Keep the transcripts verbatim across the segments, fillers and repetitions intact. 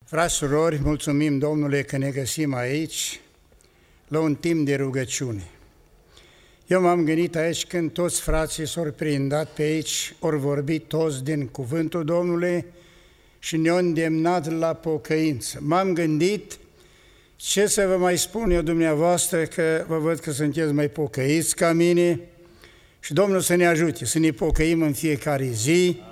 Frați, surori, mulțumim Domnule că ne găsim aici la un timp de rugăciune. Eu m-am gândit aici când toți frații s-au prindat pe aici, ori vorbit toți din cuvântul Domnului și ne-au îndemnat la pocăință. M-am gândit ce să vă mai spun eu dumneavoastră, că vă văd că sunteți mai pocăiți ca mine și Domnul să ne ajute, să ne pocăim în fiecare zi.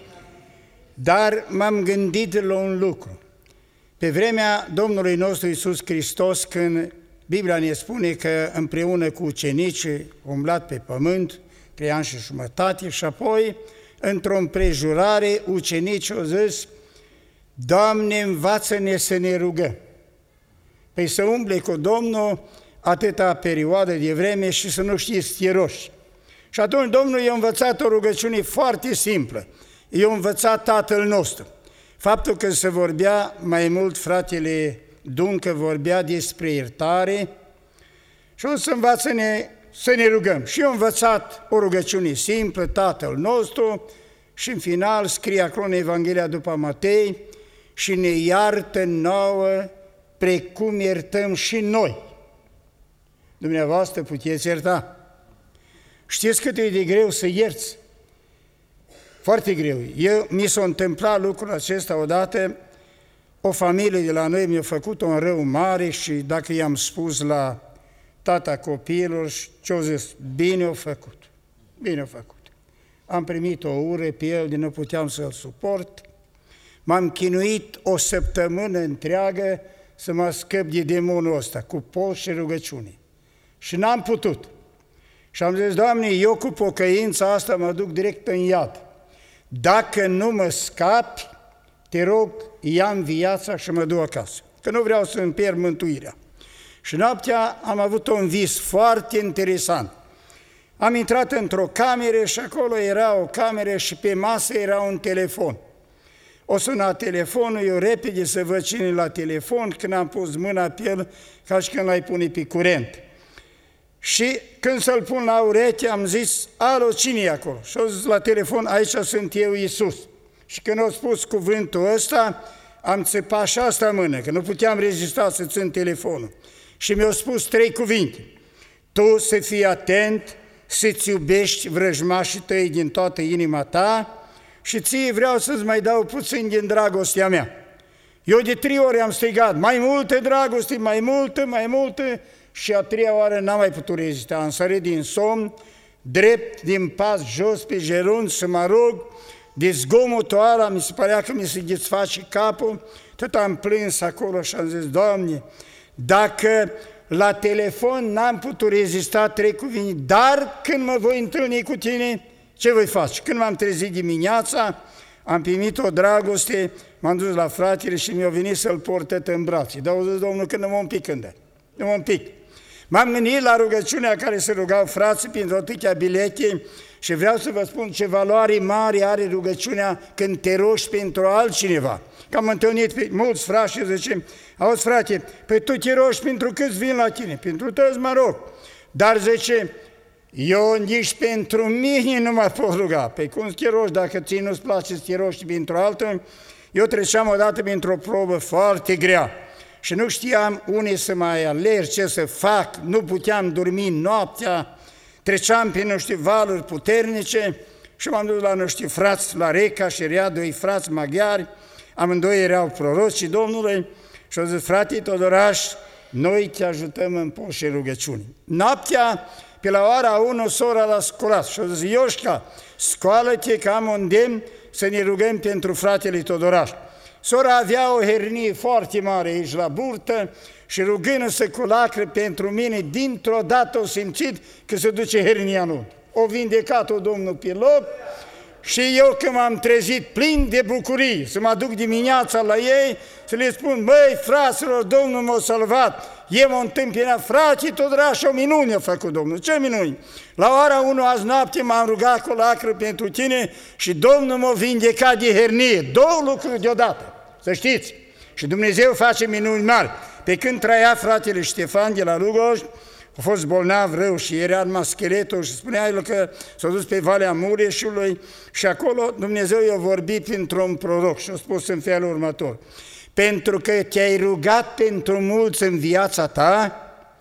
Dar m-am gândit la un lucru. Pe vremea Domnului nostru Iisus Hristos, când Biblia ne spune că împreună cu ucenicii umblat pe pământ, trei ani și jumătate, și apoi, într-o împrejurare, ucenicii au zis: Doamne, învață-ne să ne rugăm. Păi să umble cu Domnul atâta perioadă de vreme și să nu știi stieroși. Și atunci Domnul i-a învățat o rugăciune foarte simplă. I-a învățat Tatăl nostru. Faptul că se vorbea mai mult, fratele Duncă vorbea despre iertare și o să învață-ne să ne rugăm. Și eu am învățat o rugăciune simplă, Tatăl nostru, și în final scrie acolo în Evanghelia după Matei: și ne iartă nouă precum iertăm și noi. Dumneavoastră puteți ierta. Știți cât e de greu să ierți? Foarte greu. Eu, mi s-a întâmplat lucrul acesta odată. O familie de la noi mi-a făcut un rău mare și dacă i-am spus la tata copiilor, ce-au zis? Bine o făcut, bine o făcut. Am primit o ură pe el, de nu puteam să-l suport. M-am chinuit o săptămână întreagă să mă scăp de demonul ăsta, cu post și rugăciune. Și n-am putut. Și am zis: Doamne, eu cu pocăința asta mă duc direct în iad. Dacă nu mă scapi, te rog, ia-mi viața și mă duc acasă, că nu vreau să îmi pierd mântuirea. Și noaptea am avut un vis foarte interesant. Am intrat într-o cameră și acolo era o cameră și pe masă era un telefon. O suna telefonul, eu repede să văd cine la telefon, când am pus mâna pe el, ca și când l-ai pune pe curent. Și când să-l pun la ureche, am zis: alo, cine e acolo? Și au zis la telefon: aici sunt eu, Iisus. Și când au spus cuvântul ăsta, am țăpat și asta mână, că nu puteam rezista să țin telefonul. Și mi-au spus trei cuvinte: tu să fii atent, să-ți iubești vrăjmașii tăi din toată inima ta și ție vreau să-ți mai dau puțin din dragostea mea. Eu de trei ori am strigat: mai multă dragoste, mai multă, mai multă, și a treia oară n-am mai putut rezista. Am sărit din somn, drept din pas, jos pe gerunchi să mă rog. De zgomotul ăla mi se părea că mi se ghețface capul, tot am plâns acolo și am zis: Doamne, dacă la telefon n-am putut rezista trei cuvinte, dar când mă voi întâlni cu tine, ce voi face? Când m-am trezit dimineața, am primit o dragoste, m-am dus la fratele și mi-a venit să-l port în brațe. Dar au zis Domnul că nu mă împic când nu mă împic. M-am gândit la rugăciunea care se rugau frații pentru atâtea bilete și vreau să vă spun ce valoare mare are rugăciunea când te rogi pentru altcineva. Că am întâlnit pe mulți frați și zice: auzi, frate, păi tu te rogi pentru câți vin la tine? Pentru toți mă rog. Dar zice: eu nici pentru mine nu mă pot ruga. Păi cum te rogi dacă ție nu-ți place să te rogi pentru altul? Eu treceam odată printr-o probă foarte grea și nu știam unde să mai alerg, ce să fac, nu puteam dormi noaptea, treceam pe nu știu valuri puternice și m-am dus la nu știu frați, la Reca, și era doi frați maghiari, amândoi erau prorocii Domnului și au zis: frate Todoraș, noi te ajutăm în post și rugăciune. Noaptea, pe la ora unu, sora l-a sculat și a zis: Ioșca, scoală-te că am un demn să ne rugăm pentru fratele Todoraș. Sora avea o hernie foarte mare aici la burtă și rugându-se cu lacrimi pentru mine, dintr-o dată o simțit că se duce hernia în unt. O vindecat-o Domnul pe loc și eu când m-am trezit plin de bucurie să mă duc dimineața la ei, să le spun: băi, fraților, Domnul m-a salvat, eu m-am întâmpinat, frate Todoraș, o minune a făcut Domnul. Ce minune? La ora unu azi noapte m-am rugat cu lacrimi pentru tine și Domnul m-a vindecat de hernie. Două lucruri deodată, să știți. Și Dumnezeu face minuni mari. Pe când trăia fratele Ștefan de la Lugoj, a fost bolnav rău și era numai scheletul și spunea el că s-a dus pe Valea Mureșului și acolo Dumnezeu i-a vorbit printr-un proroc și a spus în felul următor: pentru că te-ai rugat pentru mulți în viața ta.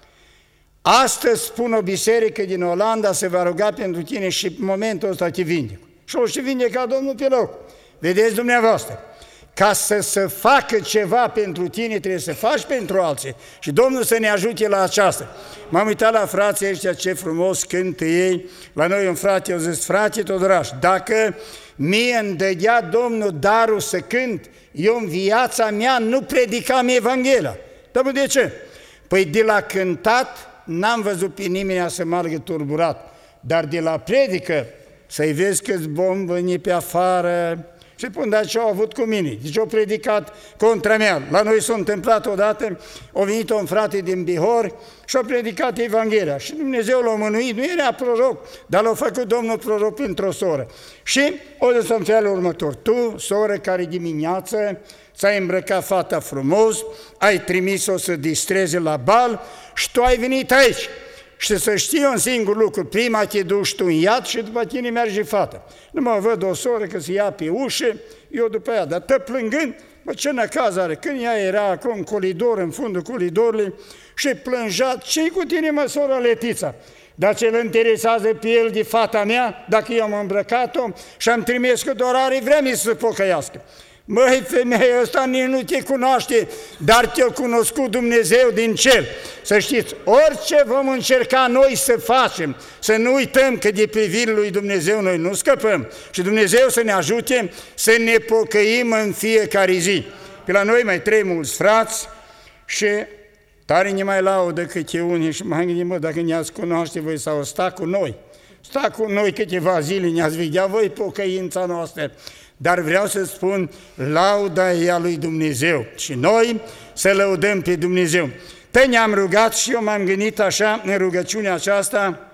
Astăzi spun o biserică din Olanda se va ruga pentru tine și în momentul ăsta te vindec. Și o și vindeca Domnul pe loc. Vedeți dumneavoastră, ca să se facă ceva pentru tine, trebuie să faci pentru alții. Și Domnul să ne ajute la aceasta. M-am uitat la frații ăștia, ce frumos cântă ei. La noi un frate au zis, frate Todoraș, dacă mie îmi dădea Domnul darul să cânt, eu în viața mea nu predicam Evanghelia. Dar de ce? Păi de la cântat n-am văzut pe nimeni să meargă turburat, dar de la predică să-i vezi câți bombi veni pe afară. Și spun, dar ce au avut cu mine? Deci au predicat contra mea. La noi s-a întâmplat odată, a venit un frate din Bihor și a predicat Evanghelia. Și Dumnezeu l-a mânuit, nu era proroc, dar l-a făcut Domnul proroc pentru o soră. Și o zis în felul următor, tu, soră care dimineață ți-ai îmbrăcat fata frumos, ai trimis-o să distreze la bal și tu ai venit aici. Și să știi un singur lucru, prima te duci tu în iad și după tine merge fata. Nu mă văd o soră că se ia pe ușă, eu după ea, dar tot plângând, bă, ce năcaz are, când ea era acolo în colidor, în fundul colidorului, și plângea, ce-i cu tine, mă, soră Letița? Dar ce-l interesează pe el de fata mea, dacă eu am îmbrăcat-o și am trimis că doar are vreme să se pocăiască. Măi, femeia ăsta nici nu te cunoaște, dar te-a cunoscut Dumnezeu din cer. Să știți, orice vom încerca noi să facem, să nu uităm că de privirea lui Dumnezeu noi nu scăpăm și Dumnezeu să ne ajute să ne pocăim în fiecare zi. Pe la noi mai trei mulți frați și tare ne mai laudă câte unii și mai gândim, mă, dacă ne-ați cunoaște voi sau sta cu noi. Sta cu noi câteva zile, ne-ați vedea voi pocăința noastră. Dar vreau să spun, lauda e a lui Dumnezeu și noi să lăudăm pe Dumnezeu. Pe ne-am rugat și eu m-am gândit așa în rugăciunea aceasta,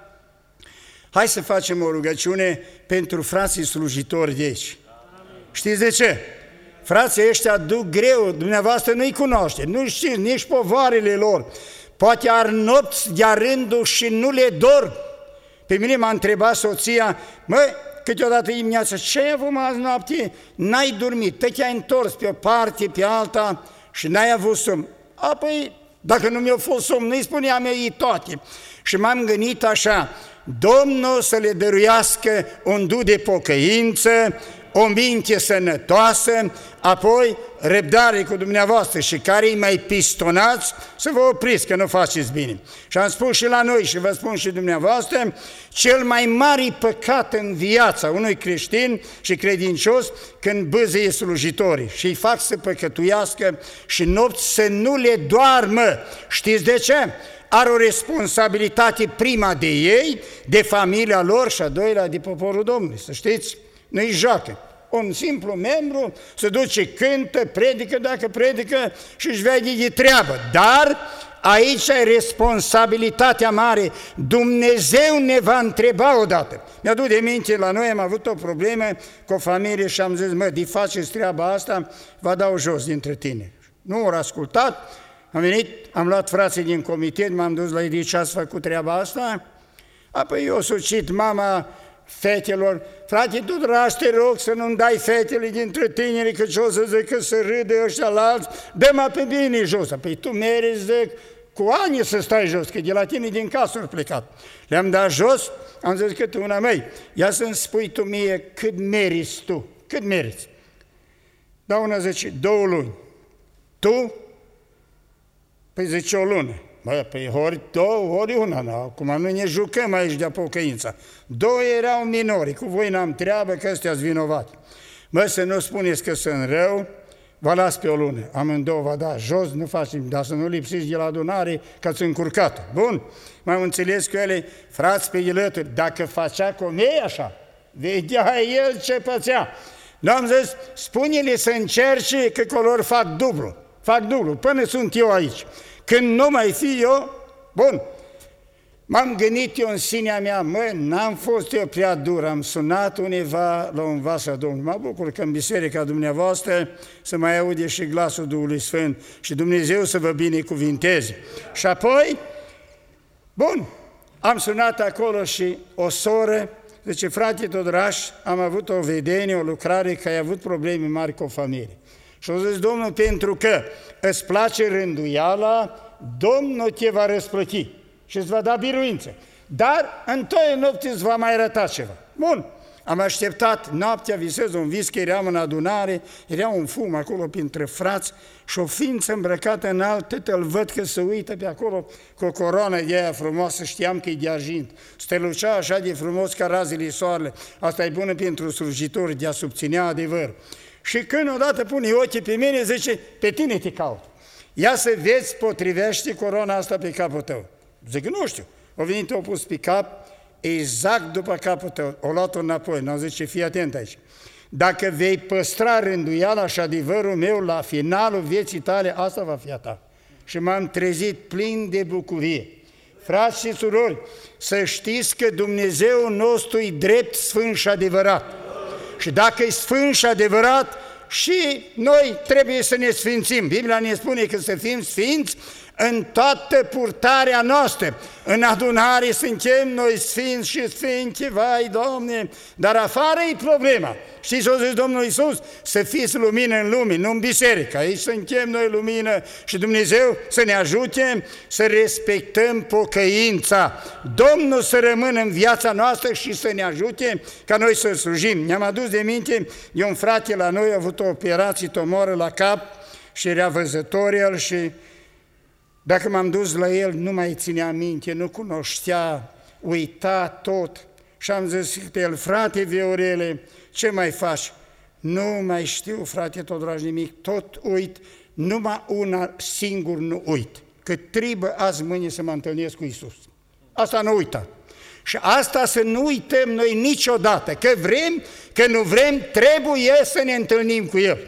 hai să facem o rugăciune pentru frații slujitori de aici. Știți de ce? Frații ăștia duc greu, dumneavoastră nu-i cunoaște, nu știți nici povarele lor. Poate ar nopți de-a rândul și nu le dorm. Pe mine m-a întrebat soția, măi, câteodată dimineața, ce ai avut azi noapte? N-ai dormit, te ai întors pe o parte, pe alta și n-ai avut somn. Apoi, dacă nu mi-a fost somn, nu-i spuneam eu ei toate. Și m-am gândit așa, Domnul să le dăruiască un du de pocăință, o minte sănătoasă, apoi răbdare cu dumneavoastră și care-i mai pistonați să vă opriți că nu faceți bine. Și am spus și la noi și vă spun și dumneavoastră, cel mai mare păcat în viața unui creștin și credincios când bâzăie slujitorii și îi fac să păcătuiască și nopți să nu le doarmă. Știți de ce? Are o responsabilitate prima de ei, de familia lor și a doilea de poporul Domnului, să știți. Nu-i joacă. Un simplu membru se duce, cântă, predică dacă predică și își vede de treabă. Dar aici e responsabilitatea mare. Dumnezeu ne va întreba odată. Mi-aduc de minte, la noi am avut o problemă cu o familie și am zis, mă, de faceți treaba asta, vă dau jos dintre tine. Nu au ascultat, am venit, am luat frații din comitet, m-am dus la ei, de ce ați făcut treaba asta? Apoi eu sucit mama fetelor, frate, tu dragi, te rog să nu-mi dai fetele dintre tineri, că ce o să zic că să râde ăștia la alți, dă-mă pe bine jos. Păi tu meriți, zic, cu ani să stai jos, că de la tine din casă ori plecat. Le-am dat jos, am zis că tu una măi, ia să-mi spui tu mie cât meriți tu, cât meriți. Dar una zice, două luni. Tu? Păi zice o lună. Bă, păi ori două, ori una, na. Acum nu ne jucăm aici de pocăința. Două erau minori, cu voi n-am treabă, că ăstea-s vinovati. Bă, să nu spuneți că sunt rău, vă las pe o lună. Amândouă vă da jos, nu facem, dar să nu lipsiți de la adunare, că ați încurcat. Bun, m-am înțeles cu ele, frați pe gilături, dacă facea cum ei așa, vedea el ce pățea. N-am zis, spune-le să încerce că color fac dublu, fac dublu, până sunt eu aici. Când nu mai fi eu, bun, m-am gândit eu în sinea mea, mă, n-am fost eu prea dur, am sunat undeva la un vas a Domnului. Mă bucur că în biserica dumneavoastră să mai aude și glasul Duhului Sfânt și Dumnezeu să vă binecuvinteze. Și apoi, bun, am sunat acolo și o soră, zice, frate Todoraș, am avut o vedenie, o lucrare, că ai avut probleme mari cu o familie. Și a zis Domnul, pentru că îți place rânduiala, Domnul te va răsplăti și îți va da biruință. Dar în toie nopți îți va mai arăta ceva. Bun, am așteptat noaptea, visez un vis că eram în adunare, era un fum acolo printre frați și o ființă îmbrăcată în alt, îl văd că se uită pe acolo cu o coroană de aia frumoasă, știam că e de argint. Stelucea așa de frumos ca razele soarele, asta e bună pentru slujitori de a subținea adevăr. Și când odată pune ochii pe mine, zice, pe tine te caut. Ia să vezi, potrivește coroana asta pe capul tău. Zic, nu știu. O venit, o pus pe cap, exact după capul tău, o luat-o înapoi. Nu zice, fii atent aici. Dacă vei păstra rânduiala și adevărul meu la finalul vieții tale, asta va fi a ta. Și m-am trezit plin de bucurie. Frați și surori, să știți că Dumnezeu nostru e drept, sfânt și adevărat. Și dacă e sfânt și adevărat, și noi trebuie să ne sfințim. Biblia ne spune că să fim sfinți în toată purtarea noastră. În adunare suntem noi sfinți și sfinți, vai, Doamne, dar afară e problema. Știți ce a zis Domnul Iisus? Să fiți lumină în lume, nu în biserică. Aici suntem noi lumină și Dumnezeu să ne ajute să respectăm pocăința. Domnul să rămână în viața noastră și să ne ajute ca noi să slujim. Ne-am adus de minte, e un frate la noi, a avut o operație, tumoră la cap și era văzător el și dacă m-am dus la el, nu mai ținea minte, nu cunoștea, uita tot. Și am zis pe el, frate Viorele, ce mai faci? Nu mai știu, frate, tot dragi nimic, tot uit, numai una singur nu uit, că trebuie azi mâine să mă întâlnesc cu Iisus. Asta nu uita. Și asta să nu uităm noi niciodată, că vrem, că nu vrem, trebuie să ne întâlnim cu El.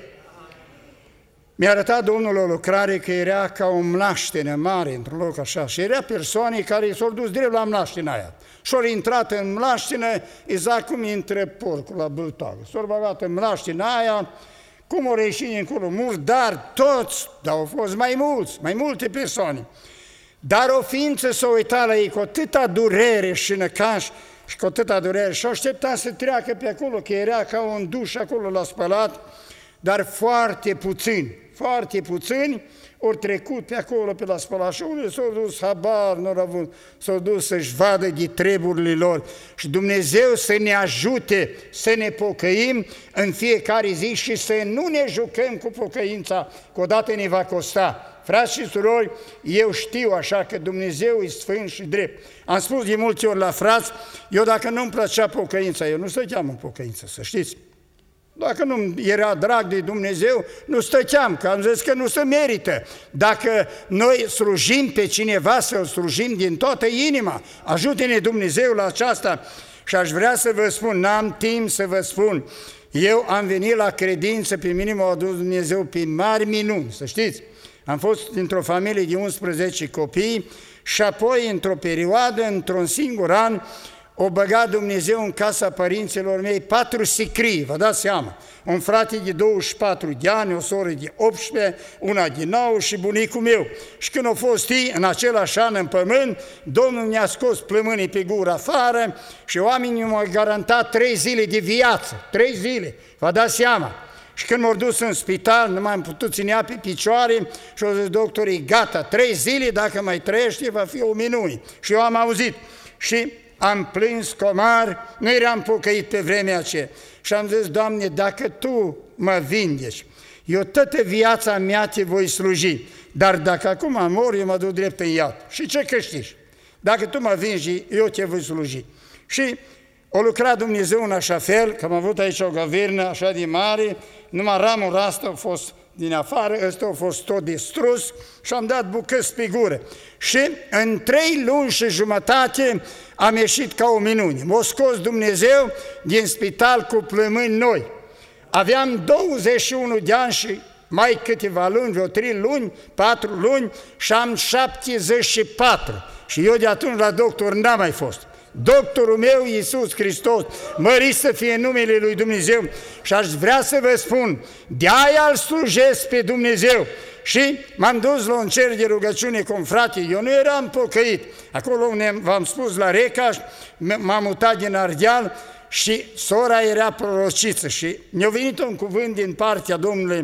Mi-a arătat Domnul o lucrare că era ca o mlaștină mare într-un loc așa și era persoane care s-au dus drept la mlaștina aia și au intrat în mlaștină exact cum intră porcul la bâltoagă. S-au băgat în mlaștina aia, cum au reieșit încolo mulți, dar toți, dar au fost mai mulți, mai multe persoane. Dar o ființă s-a uitat la ei cu atâta durere și năcaș și cu atâta durere și aștepta să treacă pe acolo, că era ca un duș acolo la spălat, dar foarte puțini, foarte puțini ori trecut pe acolo, pe la spălat și unde s-au dus, habar, nu au avut, s-au dus să-și vadă de treburile lor. Și Dumnezeu să ne ajute să ne pocăim în fiecare zi și să nu ne jucăm cu pocăința, că odată ne va costa. Frați și surori, eu știu așa că Dumnezeu e sfânt și drept. Am spus de multe ori la frați, eu dacă nu-mi plăcea pocăința, eu nu stăteam în pocăință, să știți. Dacă nu era drag de Dumnezeu, nu stăteam, că am zis că nu se merită. Dacă noi slujim pe cineva, să-L slujim din toată inima, ajută-ne Dumnezeu la aceasta. Și aș vrea să vă spun, n-am timp să vă spun, eu am venit la credință, pe mine m-a adus Dumnezeu pe mari minuni, să știți. Am fost dintr-o familie de unsprezece copii și apoi, într-o perioadă, într-un singur an, o băga Dumnezeu în casa părinților mei patru sicrii, vă dați seama, un frate de douăzeci și patru de ani, o soră de optsprezece, una de nouă și bunicul meu. Și când au fost ei în același an în pământ, Domnul ne-a scos plămânii pe gură afară și oamenii mi-au garantat trei zile de viață, trei zile, vă dați seama. Și când m-au dus în spital, nu m-am putut ținea pe picioare și au zis doctorii, gata, trei zile, dacă mai trăiește, va fi o minune. Și eu am auzit și am plâns comar, nu eram pocăit pe vremea aceea. Și am zis, Doamne, dacă Tu mă vindeci, eu toată viața mea Te voi sluji, dar dacă acum mor, eu mă duc drept în iad. Și ce câștigi? Dacă Tu mă vingi, eu Te voi sluji. Și o lucrat Dumnezeu în așa fel, că am avut aici o gavernă așa de mare, numai ramul ăsta a fost din afară, ăsta a fost tot distrus și am dat bucăți pe gură. Și în trei luni și jumătate am ieșit ca o minune. M-a scos Dumnezeu din spital cu plămâni noi. Aveam douăzeci și unu de ani și mai câteva luni, vreo trei luni, patru luni și am șaptezeci și patru. Și eu de atunci la doctor n-am mai fost. Doctorul meu, Iisus Hristos, mărit să fie numele Lui Dumnezeu și aș vrea să vă spun, de-aia îl slujesc pe Dumnezeu. Și m-am dus la un cer de rugăciune cu un frate, eu nu eram pocăit, acolo unde v-am spus la Recaș, m-am mutat din Ardeal și sora era prorociță și mi-a venit un cuvânt din partea Domnului și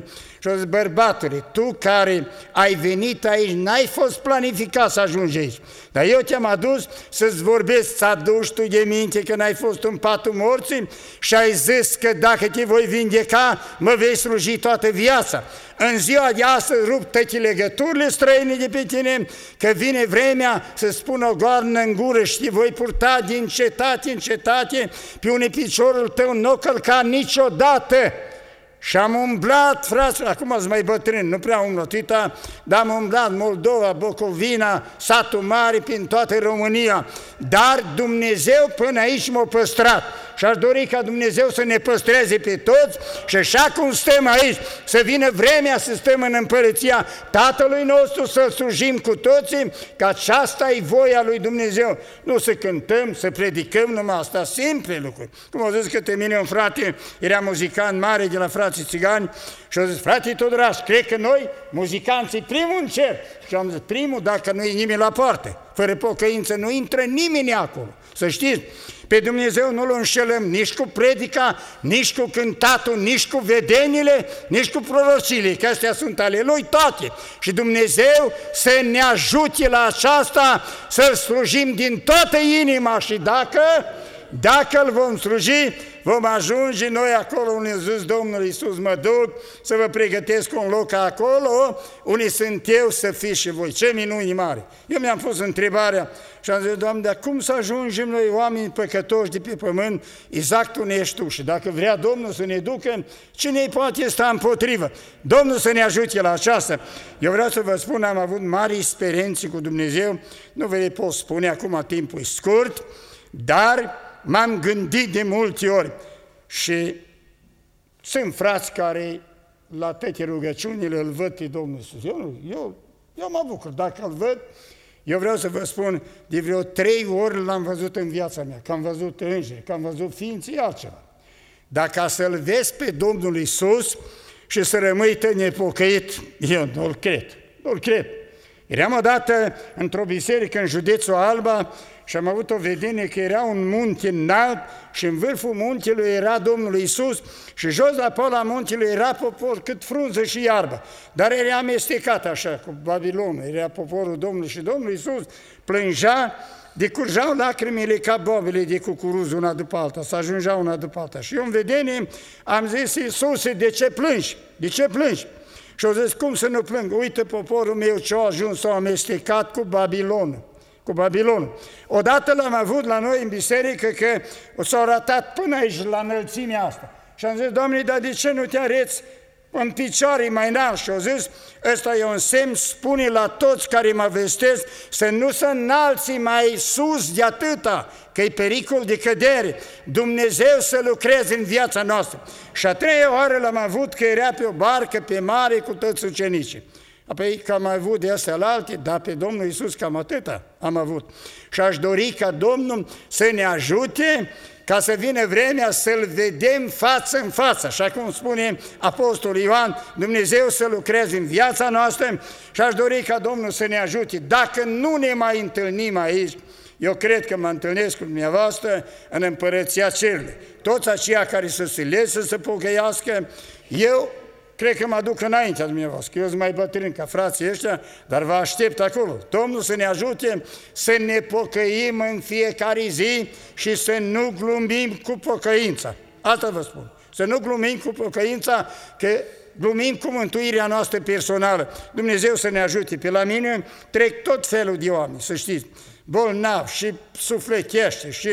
Și-o zis, bărbatule, tu care ai venit aici, n-ai fost planificat să ajungi aici, dar eu te-am adus să-ți vorbesc, să aduci tu de minte că n-ai fost în patul morții și ai zis că dacă te voi vindeca, mă vei sluji toată viața. În ziua de astăzi rup toate legăturile străine de pe tine, că vine vremea să spună o goarnă în gură și te voi purta din cetate în cetate, pe unde piciorul tău nu o călca niciodată. Și am umblat, frați, acum sunt mai bătrân, nu prea umblă atâta, dar am umblat Moldova, Bucovina, satul mare, prin toată România. Dar Dumnezeu până aici m-a păstrat. Și aș dori ca Dumnezeu să ne păstreze pe toți și așa cum stăm aici, să vină vremea să stăm în împărăția Tatălui nostru, să-L slujim cu toții, că aceasta e voia lui Dumnezeu. Nu să cântăm, să predicăm numai asta, simple lucruri. Cum au zis către mine un frate, era muzicant mare de la frații țigani și au zis, frate Todoraș, cred că noi, muzicanții, primul în cer. Și am zis, primul, dacă nu e nimeni la poartă, fără pocăință, nu intră nimeni acolo, să știți. Pe Dumnezeu nu-L înșelăm nici cu predica, nici cu cântatul, nici cu vedenile, nici cu prorocile, că astea sunt ale Lui toate. Și Dumnezeu să ne ajute la aceasta, să-L slujim din toată inima și dacă, dacă Îl vom sluji, vom ajunge noi acolo unde a zis Domnul Iisus, mă duc să vă pregătesc un loc acolo, unde sunt eu să fiți și voi. Ce minuni mare! Eu mi-am pus întrebarea și am zis, Doamne, dar cum să ajungem noi oameni păcătoși de pe pământ, exact unde ești Tu? Și dacă vrea Domnul să ne ducă, cine îi poate sta împotrivă? Domnul să ne ajute la aceasta. Eu vreau să vă spun, am avut mari experiențe cu Dumnezeu, nu vă le pot spune, acum timpul e scurt, dar m-am gândit de multe ori și sunt frați care la toate rugăciunile îl văd pe Domnul Iisus. Eu, eu, eu mă bucur, dacă îl văd, eu vreau să vă spun, de vreo trei ori l-am văzut în viața mea, că am văzut îngeri, că am văzut ființe, altceva. Dar ca să-L vezi pe Domnul Iisus și să rămâi nepocăit, eu nu-L cred, nu-L cred. Eram odată într-o biserică în județul Alba și am avut o vedenie că era un munte înalt și în vârful muntelui era Domnul Iisus și jos la poala muntelui era popor cât frunză și iarbă, dar era amestecat așa cu Babilonul, era poporul Domnului și Domnul Iisus plângea, decurgeau lacrimile ca bobile de cucuruz una după alta, să ajungea una după alta. Și eu în vedenie am zis, Iisuse, de ce plângi? De ce plângi? Și au zis, cum să nu plâng? Uite poporul meu ce-a ajuns, s-a amestecat cu Babilonul. Cu Babilonul. Odată l-am avut la noi în biserică că s-au ratat până aici la înălțimea asta. Și am zis, Doamne, dar de ce nu te areți în picioare mai înalt? Și au zis, ăsta e un semn, spune la toți care mă vestesc să nu se înalți mai sus de atâta, că e pericol de cădere. Dumnezeu să lucreze în viața noastră. Și a treia oară l-am avut că era pe o barcă pe mare cu toți ucenicii. Apoi că am avut de astea la alte, dar pe Domnul Iisus cam atâta am avut. Și aș dori ca Domnul să ne ajute ca să vină vremea să-L vedem față în față. Așa cum spune Apostolul Ioan, Dumnezeu să lucreze în viața noastră și aș dori ca Domnul să ne ajute. Dacă nu ne mai întâlnim aici, eu cred că mă întâlnesc cu dumneavoastră în împărăția cerului. Toți aceia care să se lese să se pocăiască, eu cred că mă duc înaintea dumneavoastră, eu sunt mai bătrân ca frații ăștia, dar vă aștept acolo. Domnul să ne ajute să ne pocăim în fiecare zi și să nu glumim cu pocăința. Asta vă spun. Să nu glumim cu pocăința, că glumim cu mântuirea noastră personală. Dumnezeu să ne ajute. Pe la mine trec tot felul de oameni, să știți, bolnavi și sufletește și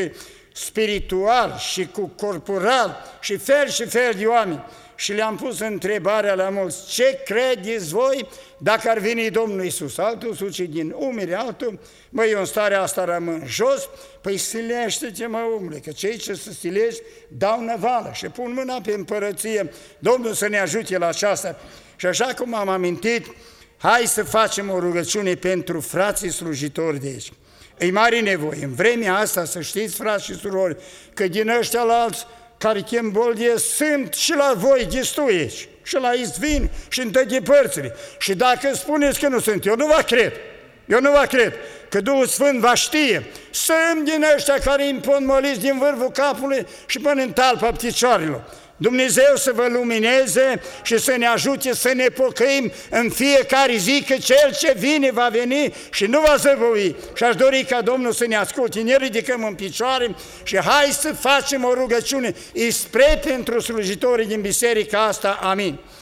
spiritual și cu corporal și fel și fel de oameni. Și le-am pus întrebarea la mulți, ce credeți voi dacă ar veni Domnul Iisus? Altul suce din umeri, altul, măi, eu în starea asta rămân jos, păi silește-te, mă, umle, că cei ce se silești dau năvală și pun mâna pe împărăție. Domnul să ne ajute la aceasta. Și așa cum am amintit, hai să facem o rugăciune pentru frații slujitori de aici. E mare nevoie. În vremea asta, să știți, frați și surori, că din ăștia la alți care chem boldie, sunt și la voi destui aici, și la izvin, și în toate părțile. Și dacă spuneți că nu sunt, eu nu vă cred, eu nu vă cred, că Duhul Sfânt va știe. Sunt din ăștia care impun moliți din vârful capului și până în talpa picioarelor. Dumnezeu să vă lumineze și să ne ajute să ne pocăim în fiecare zi, că Cel ce vine va veni și nu va zăvoi. Și aș dori ca Domnul să ne asculte. Ne ridicăm în picioare și hai să facem o rugăciune ispre pentru slujitorii din biserica asta. Amin.